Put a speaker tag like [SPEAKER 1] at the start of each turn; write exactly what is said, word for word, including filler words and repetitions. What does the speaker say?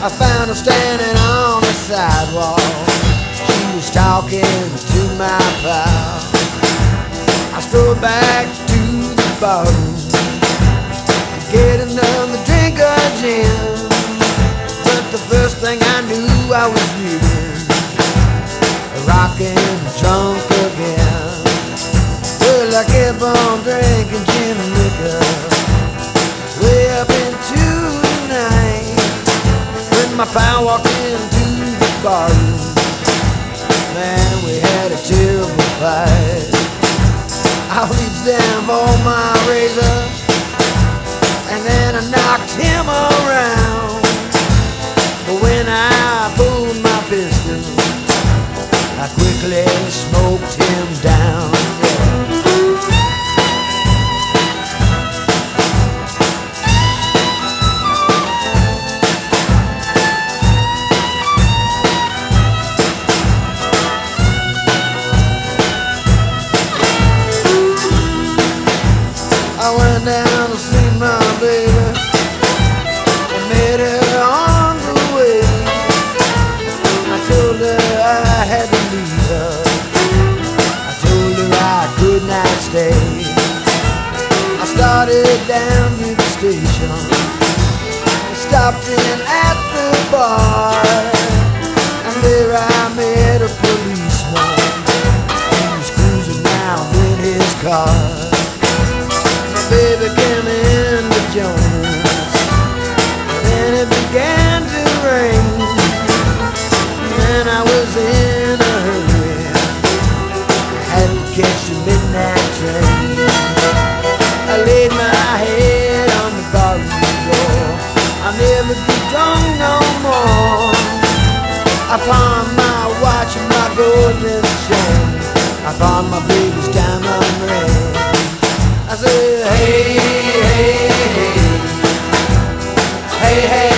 [SPEAKER 1] I found her standing on the sidewalk. She was talking to my pal. I strolled back to the bar to get another drink of gin. But the first thing I knew, I was leaving, rocking drunk again. Well, I kept on drinking gin and liquor way up into the night. When my pal walked into the barroom, man, we had a terrible fight. I reached down for my razor, and then I knocked him around. But when I pulled my pistol, I quickly smoked him down. I went down to see my baby, I met her on the way. I told her I had to leave her, I told her I could not stay. I started down to the station, I stopped in at the bar, and there I met a policeman. He was cruising round in his car. Baby came in to join us, and then it began to rain, and I was in a hurry, I had to catch the midnight train. I laid my head on the barroom floor, I'll never be drunk no more. I pawned my watch and my golden chain, I pawned my baby's diamond ring. I said, hey, hey, hey, hey, hey.